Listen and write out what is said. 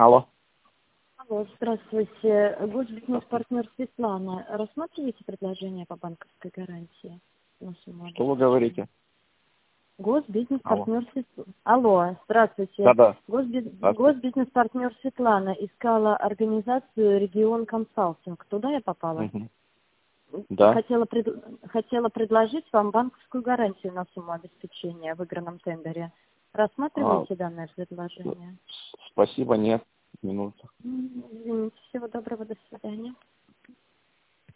Алло. Алло, здравствуйте. Госбизнес-партнер Светлана. Рассматриваете предложение по банковской гарантии на сумму? Что вы говорите? Госбизнес-партнер Светлана. Алло, здравствуйте. Да-да. Госбизнес-партнер Светлана искала организацию «Регион Консалтинг». Туда я попала? Мгм. Да. Хотела предложить вам банковскую гарантию на сумму обеспечения в выигранном тендере. Рассматриваете данное предложение? Спасибо, нет. Минуту. Извините. Всего доброго, до свидания.